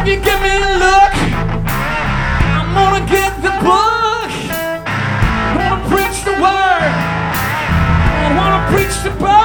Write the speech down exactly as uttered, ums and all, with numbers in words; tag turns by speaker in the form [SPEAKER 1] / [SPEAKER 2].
[SPEAKER 1] you give me a look, I'm gonna get the book. I wanna preach the word, I wanna preach the Bible.